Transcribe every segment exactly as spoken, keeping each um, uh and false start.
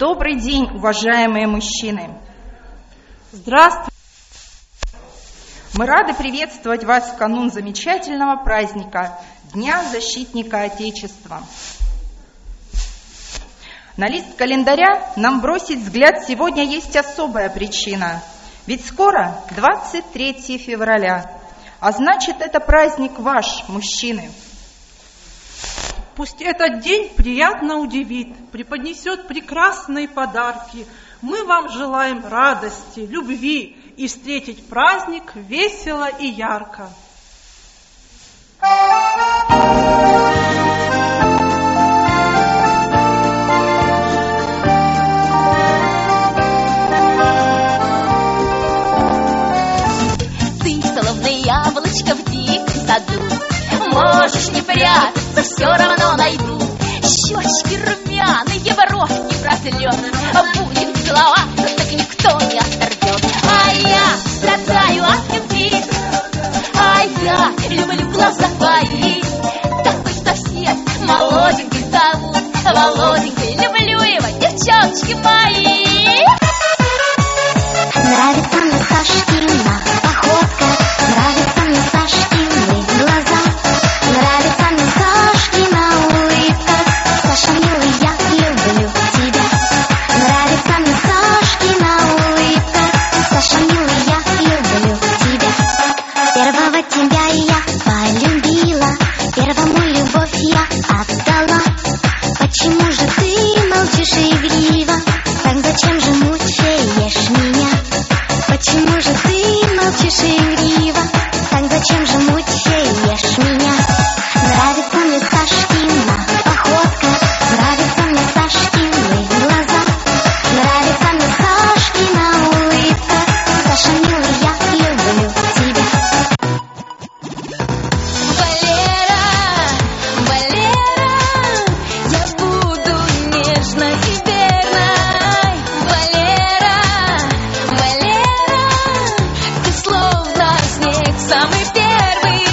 Добрый день, уважаемые мужчины! Здравствуйте! Мы рады приветствовать вас в канун замечательного праздника Дня защитника Отечества. На лист календаря нам бросить взгляд сегодня есть особая причина. Ведь скоро двадцать третье февраля, а значит, это праздник ваш, мужчины. Пусть этот день приятно удивит, преподнесет прекрасные подарки. Мы вам желаем радости, любви и встретить праздник весело и ярко. Ты, словно яблочко в диком саду, можешь не прятаться, все равно найду. Щечки румяные, бровь не протлет, а будет целоваться, так никто не оторвет. А я страдаю от любви, а я люблю глаза твои. Такой сосед, молоденький зовут Володенькой, люблю его, девчоночки мои. Нравится мне Сашкина походка, нравится мне Сашкины глаза, нравится мне Сашкина улыбка. Саша, милый, я люблю тебя. Нравится мне Сашкина улыбка. Саша, милый, я люблю тебя. Первого тебя я полюбила, первому любовь я отдала. Почему же ты молчишь игриво? Так зачем же мучаешь меня? Почему же ты молчишь игриво? Так зачем же мучаешь меня? Нравится мне Сашкина походка, нравится мне Сашкины глаза, нравится мне Сашкина улыбка. Саша, милый, я люблю тебя. Валера, Валера, я буду нежной и верной. Валера, Валера, ты словно снег самый первый.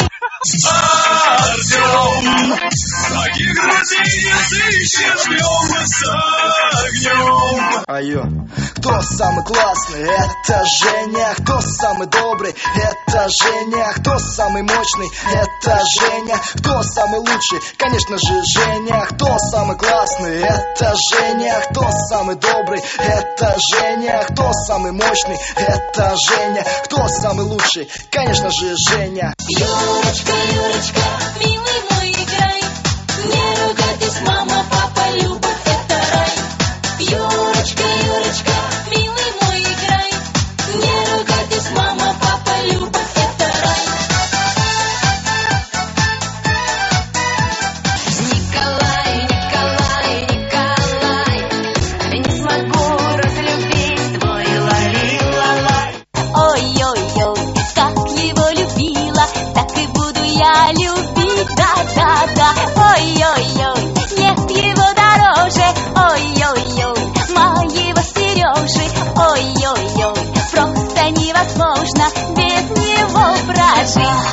Артем, таких друзей не сыщешь, жмем с огнем. Айо. Кто самый классный? Это Женя. Кто самый добрый? Это Женя. Кто самый мощный? Это Женя. Кто самый лучший? Конечно же Женя. Кто самый классный? Это Женя. Кто самый добрый? Это Женя. Кто самый мощный? Это Женя. Кто самый лучший? Конечно же Женя. Юрочка, Юрочка, милый мой, играй. Не ругайтесь, мама, папа, любовь — это рай. Юрочка, Юрочка, милый мой, играй. Не ругайтесь, мама, папа, любовь — это рай. Николай, Николай, Николай, не смогу разлюбить твой лали-лалай. Ой-ой-ой, как его любила, так и буду я любить, да-да-да. Ой-ой-ой, нет его дороже. Ой-ой-ой, моего Сережи. Ой-ой-ой, просто невозможно без него прожить.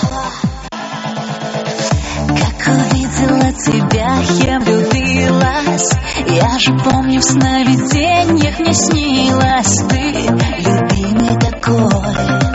Как увидела тебя, я влюбилась. Я же помню, в сновидениях мне снилась ты, любимый такой.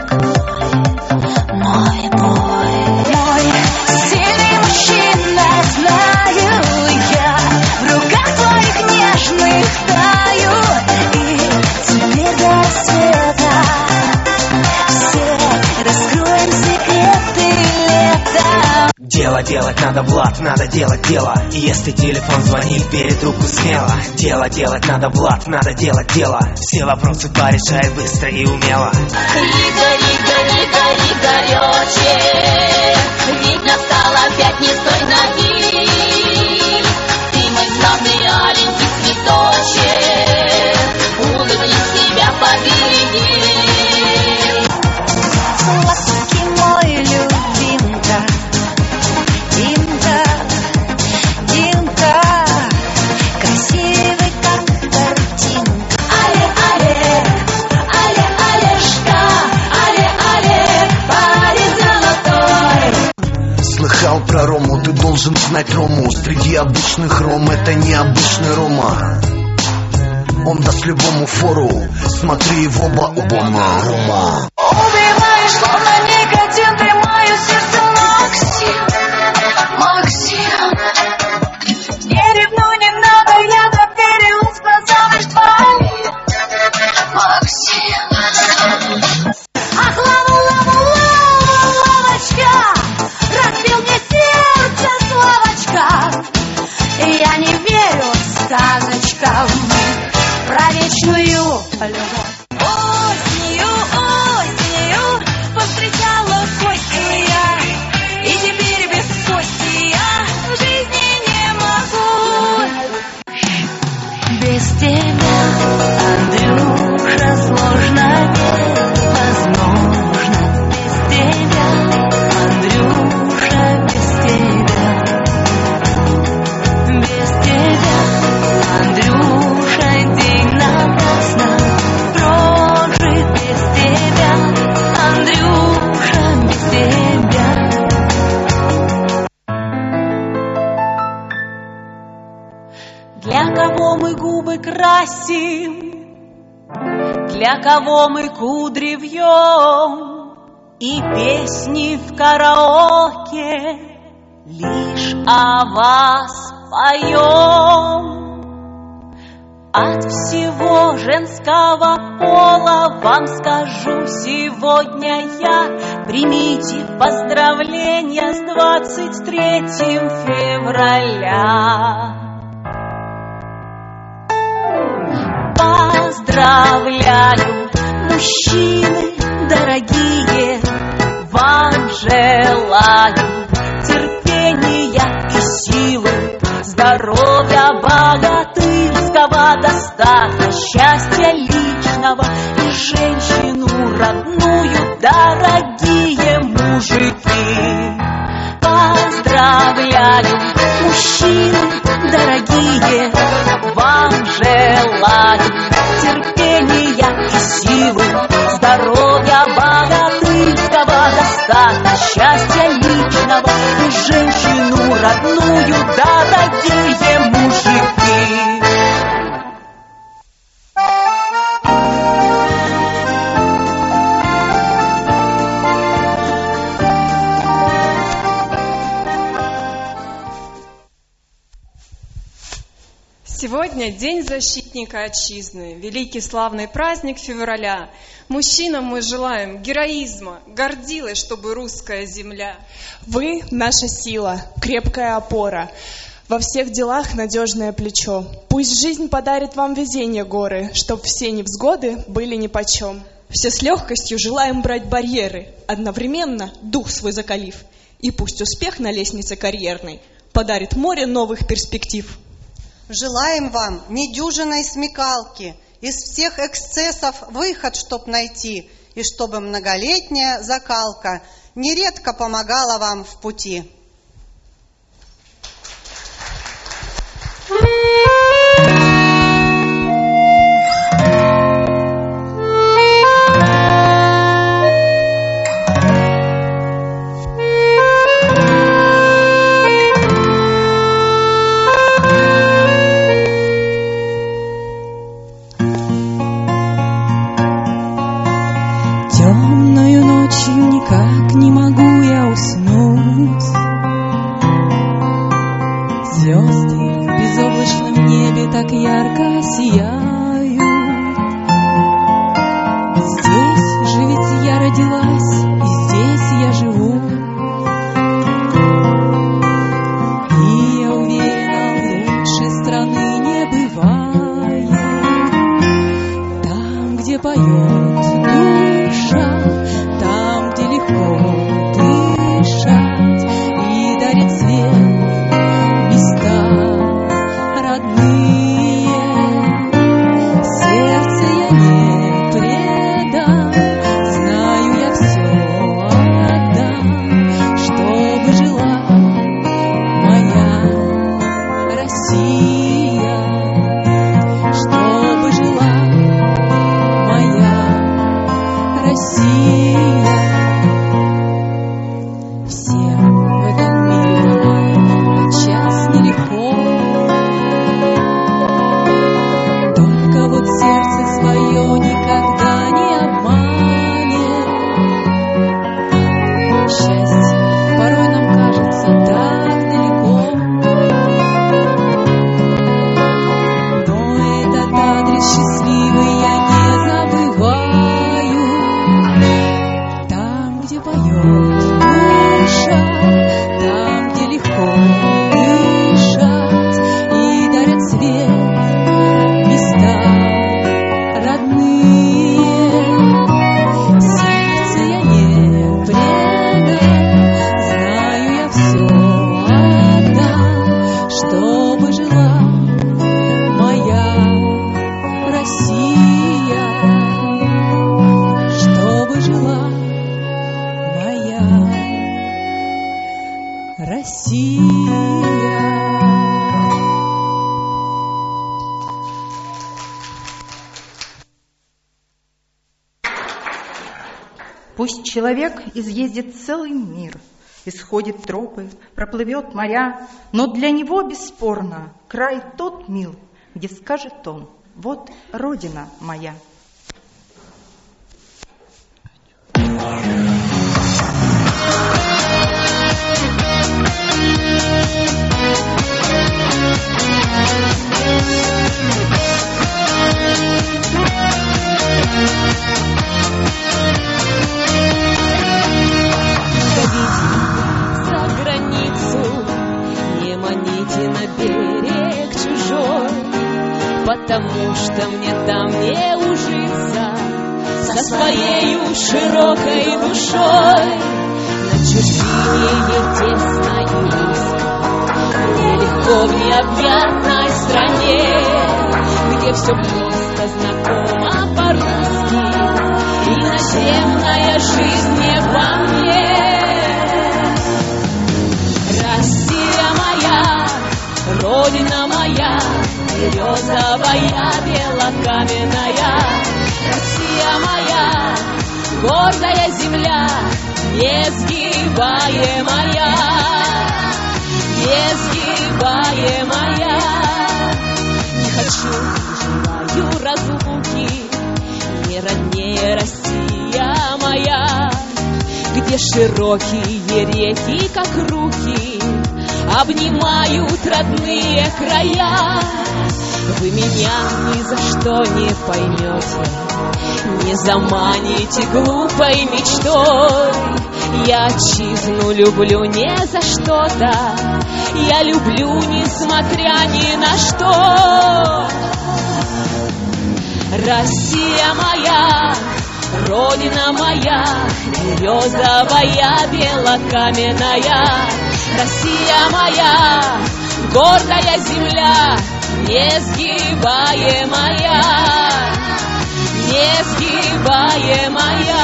Мой бой, мой сильный мужчина, знаю я. В руках твоих нежных таю. И теперь до рассвета все раскроем секреты лета. Дело делать надо, Влад, надо делать дело. И если телефон звонит, бери трубку смело. Дело делать надо, Влад, надо делать дело. Все вопросы порешает быстро и умело. Рига, Рига, Рига, Рига, горячее. Ведь настал опять не с той ноги. Ты мой славный аленький цветочек, улыбнись, себя побереги. Сладкий мой любимка, Димка, Димка, красивый как картинка. Але, але, але, алешка, але, але, парень золотой. Слыхал про Рому, ты должен знать Рому. Среди обычных Ром это необычный Рома. Он даст любому фору, смотри в оба оба рума. Убиваешь, словно никотин, ты мое сердце, Максим, Максим. Не ревнуй, не надо, я доверилась, глаза твои, Максим. Ах, лава, лава, лава, лавочка, разбил мне сердце, Славочка. Я не верю сказочкам про вечную любовь. Осенью, осенью повстречала Костю я, и теперь без Кости я в жизни не могу. Без тебя, Андрюша, сложно, невозможно. Без тебя, Андрюша, без тебя. Без тебя, Андрюша, день напрасно прожит. Без тебя, Андрюша, без тебя. Для кого мы губы красим, для кого мы кудри вьем, и песни в караоке лишь о вас поем. От всего женского пола вам скажу сегодня я: примите поздравления с двадцать третьим февраля. Поздравляю, мужчины дорогие, вам желаю терпения и силы, здоровья богатырского достатка, счастья личного и женщину родную, дорогие мужики. Поздравляю, мужчины дорогие, вам желаю терпения и силы, здоровья богатырского достатка, счастья личного и женщину родную, дорогие мужики. Сегодня День защитника Отчизны, великий славный праздник февраля. Мужчинам мы желаем героизма, гордилась, чтобы русская земля. Вы — наша сила, крепкая опора, во всех делах надежное плечо. Пусть жизнь подарит вам везение горы, чтоб все невзгоды были нипочем. Все с легкостью желаем брать барьеры, одновременно дух свой закалив. И пусть успех на лестнице карьерной подарит море новых перспектив. Желаем вам недюжинной смекалки, из всех эксцессов выход, чтоб найти, и чтобы многолетняя закалка нередко помогала вам в пути. Никак не могу я уснуть. Звезды в безоблачном небе так ярко сияют. Здесь же ведь я родилась, и здесь я живу. И я уверена, лучше страны не бывает. Там, где поет душа, легко дышать и дарит свет места родные. Сердце я не предам, знаю я все отдам, чтобы жила моя Россия, чтобы жила моя Россия. Россия. Пусть человек изъездит целый мир, исходит тропы, проплывет моря, но для него бесспорно край тот мил, где скажет он: вот Родина моя. За границу, не маните на берег чужой, потому что мне там не ужиться со своею широкой душой. На чужбине ей тесно и низко, мне легко в необъятной стране, где все просто знакомо по-русски, и наземная жизнь не во мне. Россия моя, Родина моя, березовая, белокаменная. Россия моя, гордая земля, несгибаемая, несгибаемая. Не хочу, не желаю разлуки, не роднее Россия моя, где широкие реки, как руки, обнимают родные края. Вы меня ни за что не поймете, не заманите глупой мечтой. Я отчизну люблю не за что-то, я люблю несмотря ни на что. Россия моя, Родина моя, березовая, белокаменная. Россия моя, гордая земля, несгибаемая, несгибаемая.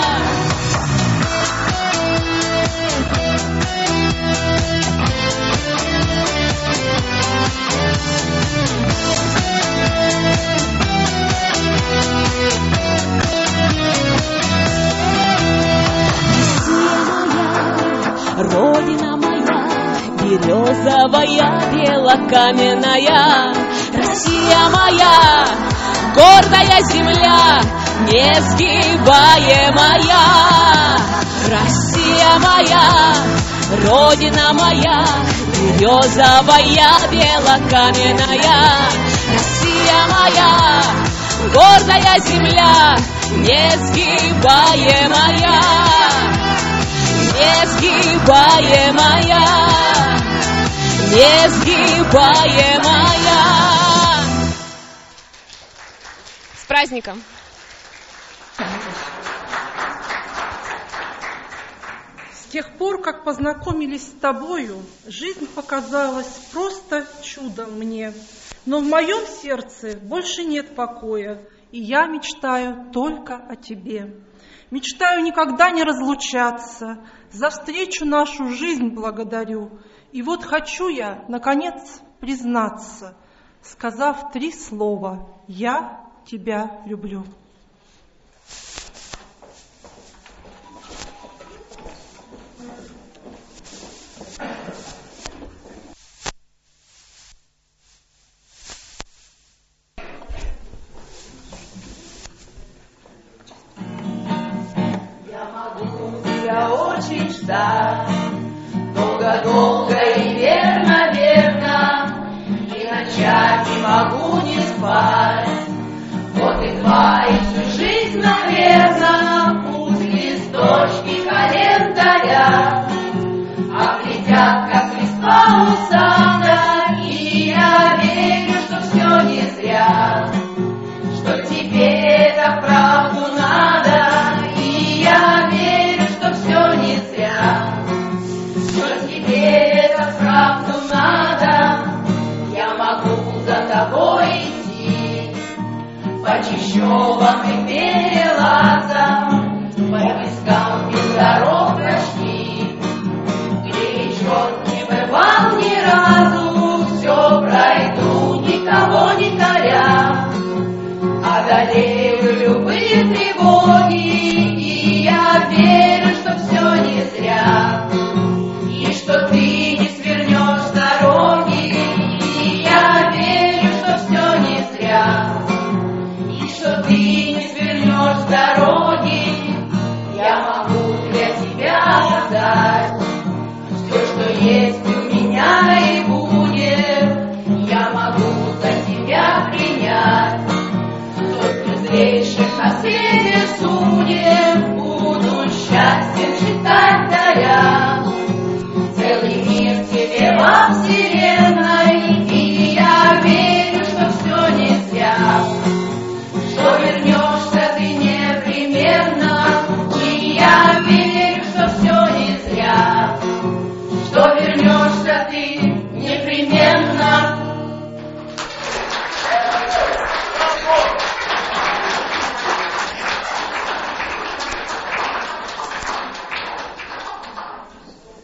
Родина моя, березовая, белокаменная. Россия моя, гордая земля, несгибаемая. Россия моя, Родина моя, березовая, белокаменная. Россия моя, гордая земля, несгибаемая, несгибаемая, несгибаемая. С праздником! С тех пор, как познакомились с тобою, жизнь показалась просто чудом мне. Но в моем сердце больше нет покоя, и я мечтаю только о тебе. Мечтаю никогда не разлучаться, за встречу нашу жизнь благодарю. И вот хочу я, наконец, признаться, сказав три слова: «Я тебя люблю». Я очень ждать, долго-долго и верно-верно, и ночами могу не спать. Вот и два, и всю жизнь, наверно, пусть листочки календаря облетят, как листва у сада, и я верю, что все не зря, что тебе это правду надо, и я верю, что все не зря, что тебе это правду надо. Я могу за тобой идти по чащобам и перелазам, по пескам без дорог.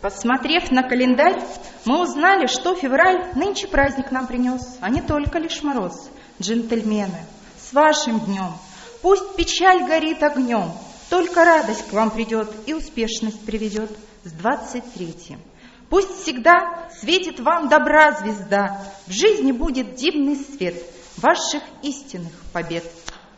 Посмотрев на календарь, мы узнали, что февраль нынче праздник нам принес, а не только лишь мороз. Джентльмены, с вашим днем! Пусть печаль горит огнем, только радость к вам придет и успешность приведет с двадцать третьим. Пусть всегда светит вам добра звезда, в жизни будет дивный свет ваших истинных побед.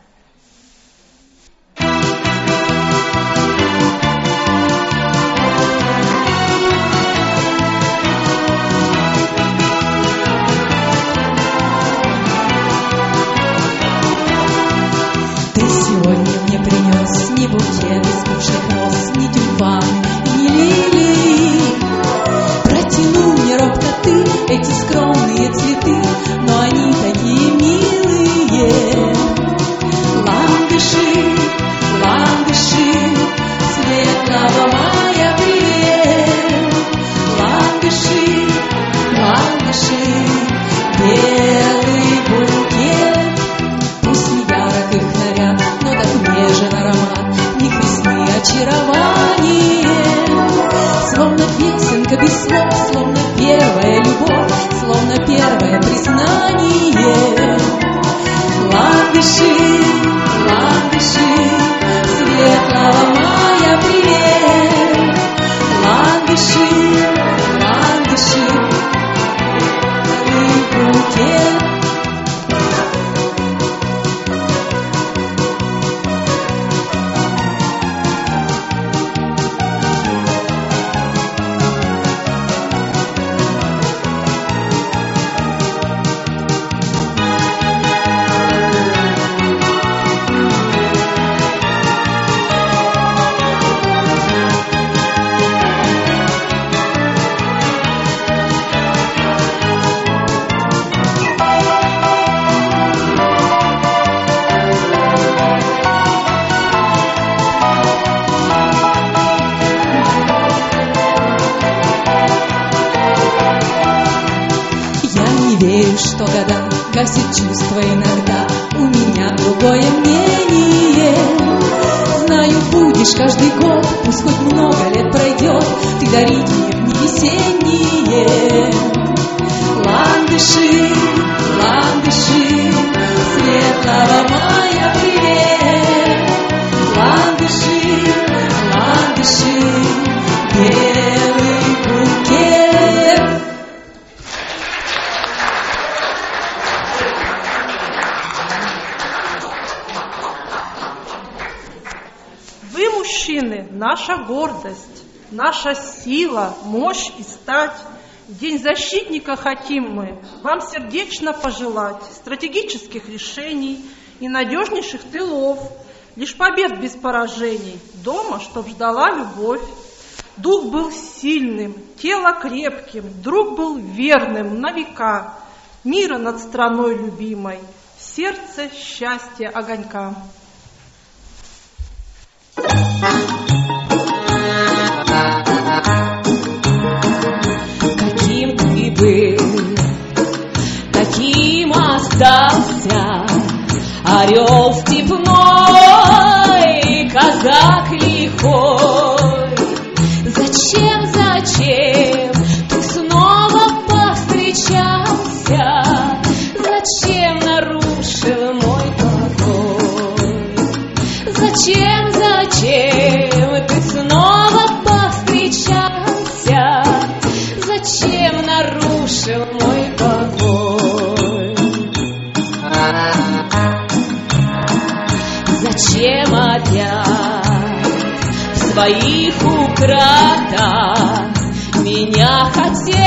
Ни букет из скучных роз, ни тюльпан, ни лилии. Протянул мне робко ты эти скромные цветы, но они такие милые. Ландыши, ландыши, светлого мая привет. Ландыши, ландыши, белый букет. Пусть не ярок их наряд, но так нежен аромат, них весны очарование. Словно песенка без слов, словно первая любовь, словно первое признание. Ландыши, ландыши, светлого мая привет. Ландыши, ландыши, белый букет. Что года гасит чувства иногда, у меня другое мнение. Знаю, будешь каждый год, пусть хоть много лет пройдет, ты дарить мне в дни весенние. Ландыши, ландыши, светлого мая привет. Ландыши, ландыши, белый букет. Мужчины, наша гордость, наша сила, мощь и стать. В День защитника хотим мы вам сердечно пожелать стратегических решений и надежнейших тылов, лишь побед без поражений, дома, чтоб ждала любовь. Дух был сильным, тело крепким, друг был верным на века, мира над страной любимой, в сердце счастья огонька. Каким ты был, таким остался орел степной, казак лихой. Зачем, зачем ты снова повстречался? Зачем нарушил мой покой? Зачем, зачем ты снова повстречался? Зачем нарушил мой покой? Зачем опять в своих украдах меня хотел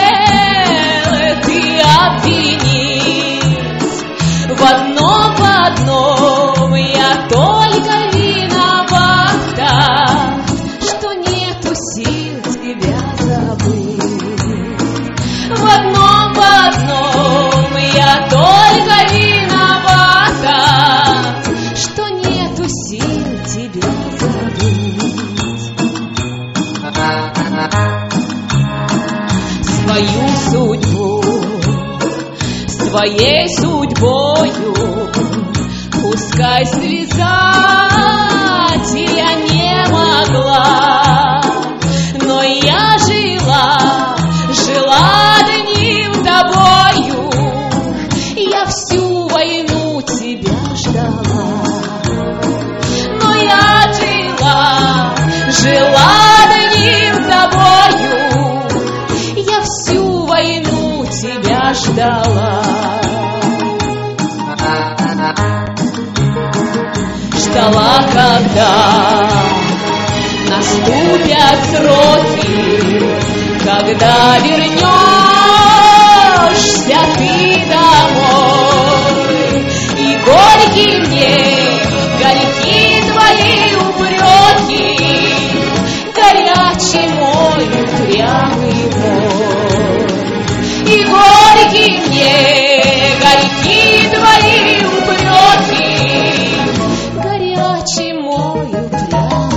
ты обвинить? В одном, в одном я только виновата, что нету сил тебя забыть. В одном, в одном я только виновата, что нету сил тебя забыть. Свою судьбу с твоей судьбою пускай связать я не могла, но я же ждала. Ждала, когда наступят сроки, когда вернешься ты домой, и горький мне, горьки твои упреки, горячий мой упрямый мой, и горький мне, горьки твои упреки, горячий мой упрямый.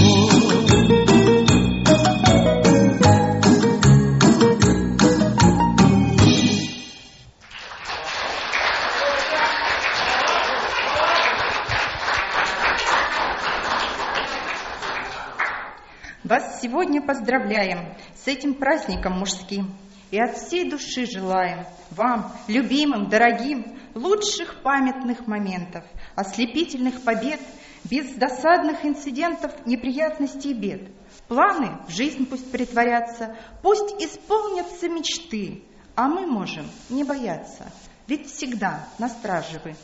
Вас сегодня поздравляем с этим праздником мужским и от всей души желаем вам, любимым, дорогим, лучших памятных моментов, ослепительных побед, без досадных инцидентов, неприятностей и бед. Планы в жизнь пусть притворятся, пусть исполнятся мечты, а мы можем не бояться, ведь всегда на страже вы.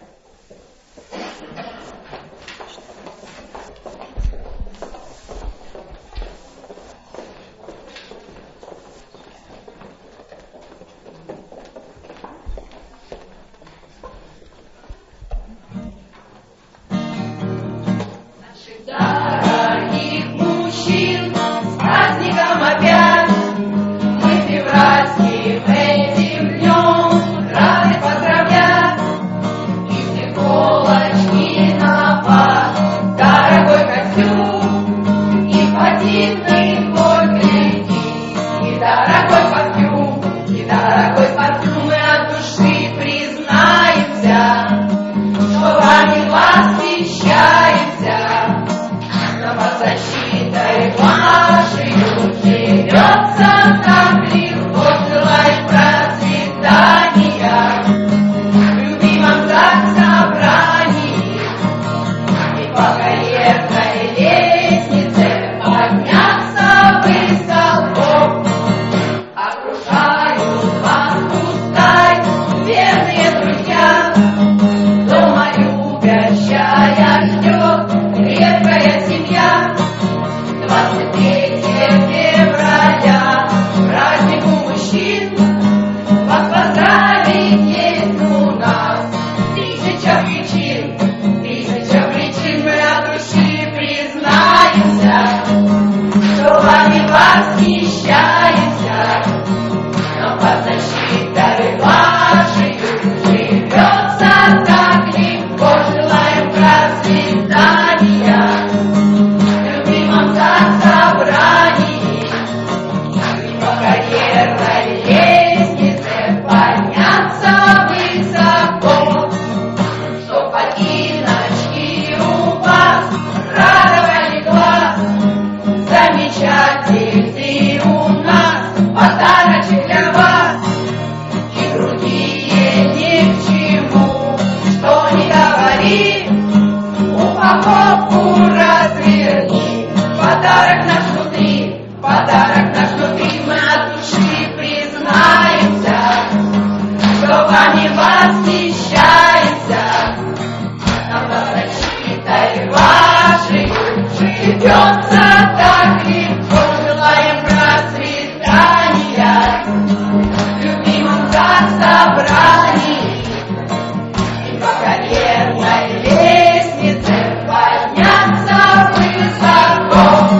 Дорогих мужчин с праздником опять мы февральским этим днем рады поздравлять. И все колочки на вас, дорогой костюм, и спортивный хоть гляди, и дорогой костюм, и дорогой костюм, мы от души признаемся, что вами восхищаемся. Под защитой вашей живется так легко, желаем процветания в любимом так собрании и по карьерной лестнице подняться высоко. Окружают вас пускай верные друзья, дома любящая ждет крепкая семья. Двадцать третьего февраля, праздник у мужчин, вас поздравить есть у нас тысяча причин, тысяча причин, мы от души признаемся, что вами восхищаемся, но под защитой вашей живется так легко, желаем процветания собрании и по карьерной лестнице подняться высоко, чтоб ботиночки у вас радовали глаз. Замечательный у нас подарочек для вас, и другие ни к чему, что не говори, упаковку разверни. Подарок наш внутри, подарок наш внутри, мы от души признаемся, что вами восхищаемся, нам под защитой вашей живется так легко, желаем процветания в любимом так собрании и по карьерной лестнице подняться высоко.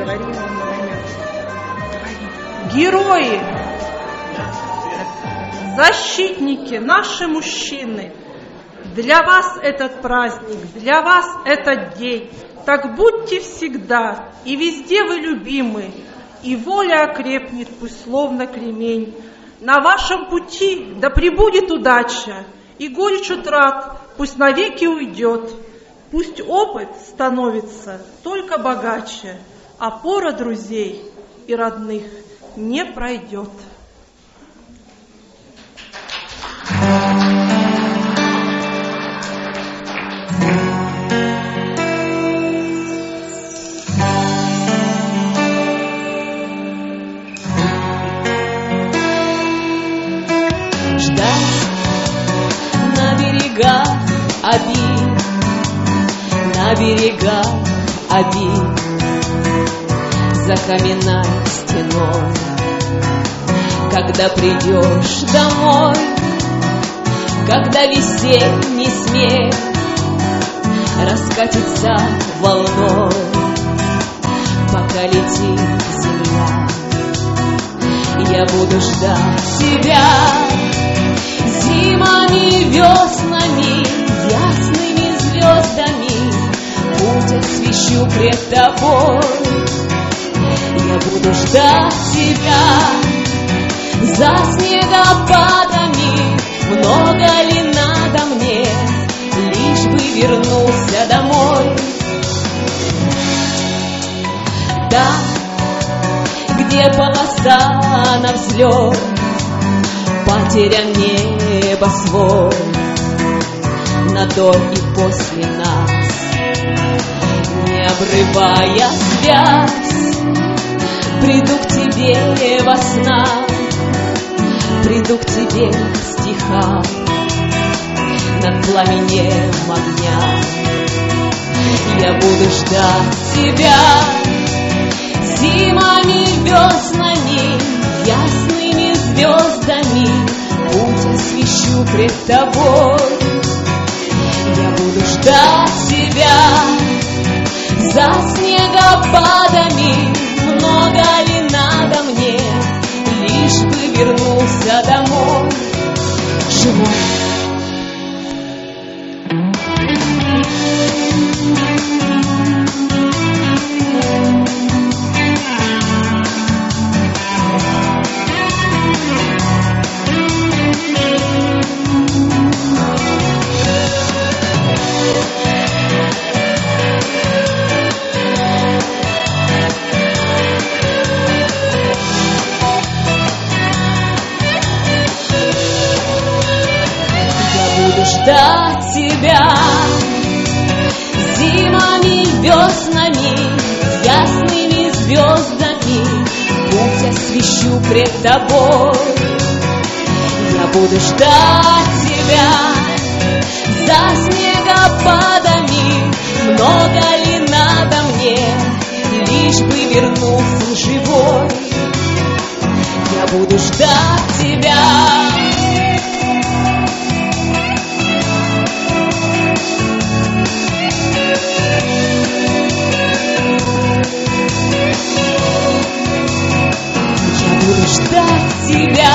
Герои! Защитники, наши мужчины, для вас этот праздник, для вас этот день. Так будьте всегда, и везде вы любимы, и воля окрепнет, пусть словно кремень. На вашем пути да пребудет удача, и горечь утрат пусть навеки уйдет. Пусть опыт становится только богаче, а пора друзей и родных не пройдет. Ждать на берегах обид, на берегах обид, за каменной стеной. Когда придешь домой, когда весенний смех раскатится волной, пока летит земля, я буду ждать тебя зимами, веснами, ясными звездами. Путь освещу пред тобой, я буду ждать тебя за снегопадами. Много ли надо мне, лишь бы вернулся домой? Там, где полоса на взлет, потерян небосвод, на до и после нас, не обрывая связь, приду к тебе во снах, приду к тебе в стихах, над пламенем огня. Я буду ждать тебя зимами, веснами, ясными звездами. Путь освещу пред тобой, я буду ждать тебя за снегопадами. Много ли надо мне, лишь бы вернулся домой живой? Ждать тебя зимами, веснами, ясными звездами. Путь освещу пред тобой, я буду ждать тебя за снегопадами. Много ли надо мне, лишь бы вернулся живой? Я буду ждать тебя. Буду ждать тебя.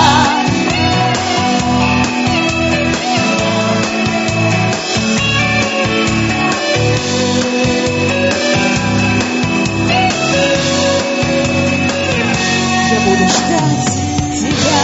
Я буду ждать тебя.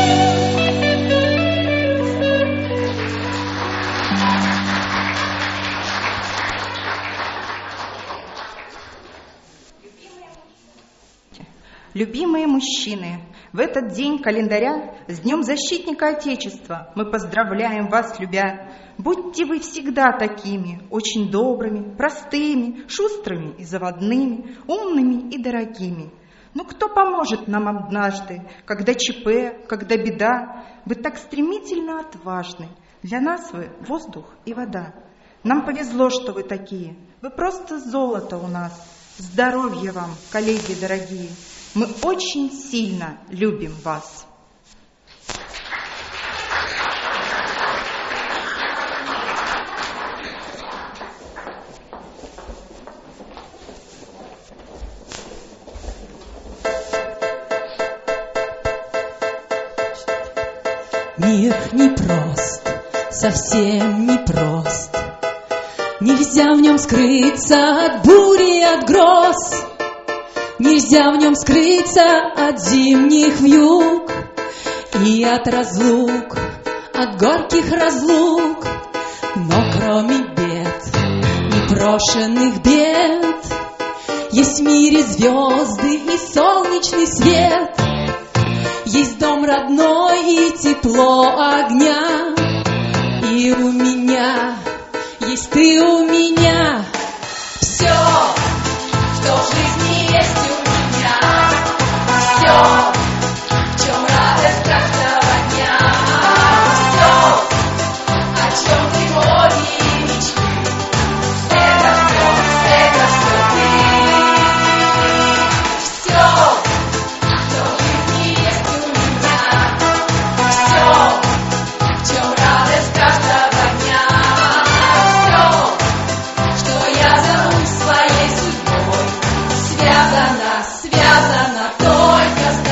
Любимые мужчины, в этот день календаря с Днем Защитника Отечества мы поздравляем вас, любя. Будьте вы всегда такими, очень добрыми, простыми, шустрыми и заводными, умными и дорогими. Ну кто поможет нам однажды, когда ЧП, когда беда? Вы так стремительно отважны, для нас вы воздух и вода. Нам повезло, что вы такие, вы просто золото у нас. Здоровья вам, коллеги дорогие. Мы очень сильно любим вас. Мир непрост, совсем непрост. Нельзя в нем скрыться от бури, от гроз. Нельзя в нем скрыться от зимних вьюг и от разлук, от горьких разлук. Но кроме бед, непрошенных бед, есть в мире звезды и солнечный свет. Есть дом родной и тепло огня. И у меня есть ты у меня. Все, что в жизни есть у меня. Все, в чем радость каждого дня. Все, о чем тревоги и мечты. Это все, это все ты. Все, что в жизни есть у меня. Все, в чем радость каждого дня. Все, что я зову своей судьбой, связано, связано только с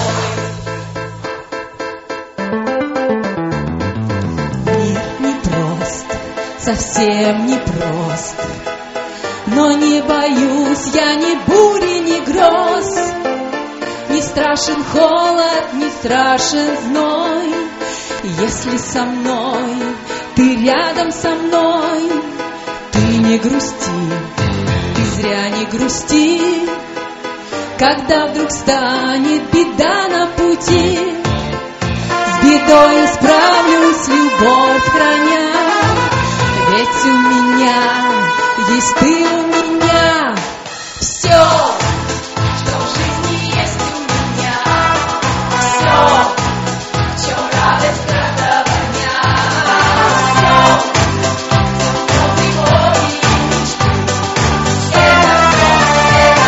тобой. Мир непрост, совсем непрост, но не боюсь я ни бури, ни гроз. Не страшен холод, не страшен зной, если со мной, ты рядом со мной. Ты не грусти, ты зря не грусти, когда вдруг станет беда на пути. С бедой справлюсь, любовь храня, ведь у меня есть ты у меня. Все, что в жизни есть у меня. Все, в чем радость каждого дня. Все, что тревоги и мечты. Это все, это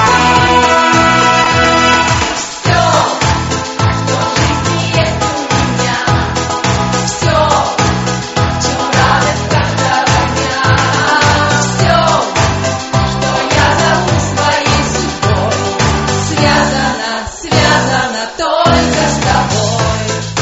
все ты. Все, что в жизни есть у меня. Все, в чем радость каждого дня. Все, что я зову своей судьбой, связано, связано только с тобой.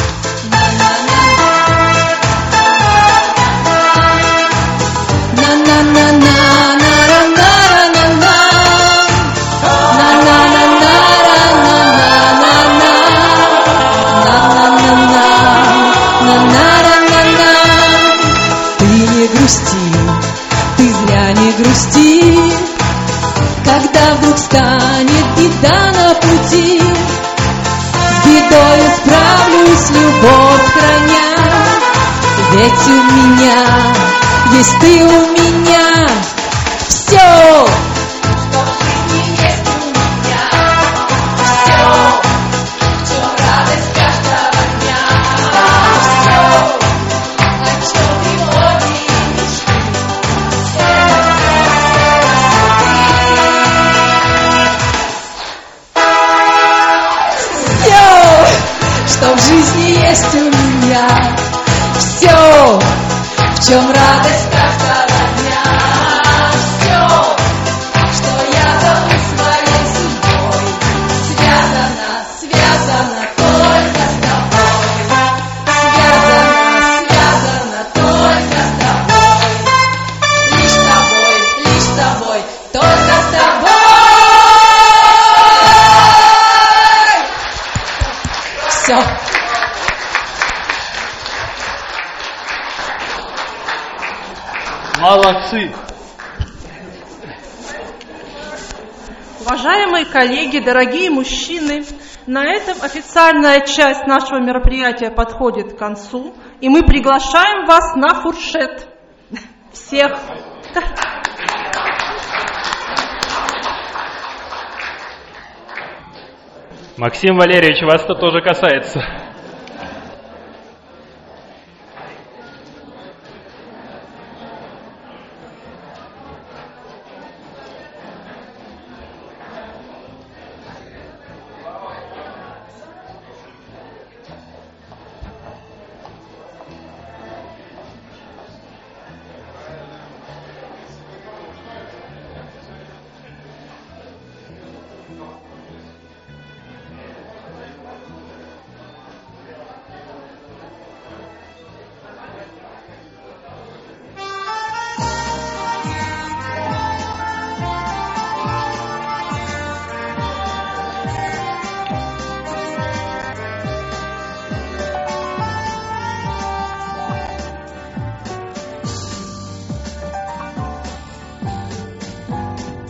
Ты не грусти, ты зря не грусти, когда вдруг станет беда на пути. С бедою справлюсь, любовь храня, ведь у меня есть ты у меня. Все, что в жизни есть у меня. Все, в чем радость каждого дня. Все, о чем тревоги и мечты. Все, что в жизни есть у меня. Все, в чем радость каждого дня. Все, что я зову своей судьбой, связано, связано только с тобой. Связано, связано только с тобой. Лишь с тобой, лишь с тобой, только с тобой. Все. Молодцы! Уважаемые коллеги, дорогие мужчины, на этом официальная часть нашего мероприятия подходит к концу, и мы приглашаем вас на фуршет. Всех! Максим Валерьевич, вас это тоже касается.